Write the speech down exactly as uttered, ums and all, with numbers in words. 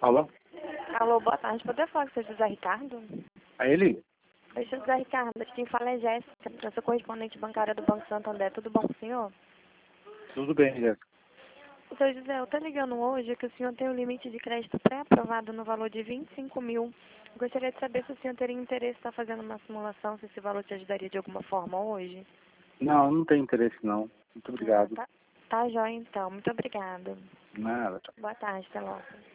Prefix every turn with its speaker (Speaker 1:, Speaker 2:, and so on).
Speaker 1: Alô?
Speaker 2: Alô, boa tarde. Poder falar com o seu José Ricardo?
Speaker 1: É ele?
Speaker 2: Oi, seu José Ricardo. Quem fala é Jéssica. Eu sou correspondente bancária do Banco Santander. Tudo bom com o senhor?
Speaker 1: Tudo bem, Jéssica.
Speaker 2: Seu José, eu tô ligando hoje que o senhor tem um limite de crédito pré-aprovado no valor de vinte e cinco mil. Gostaria de saber se o senhor teria interesse em estar fazendo uma simulação, se esse valor te ajudaria de alguma forma hoje.
Speaker 1: Não, não tem interesse não. Muito
Speaker 2: Ah,
Speaker 1: obrigado.
Speaker 2: tá, tá jóia então. Muito obrigada.
Speaker 1: Nada.
Speaker 2: Boa tarde, até logo.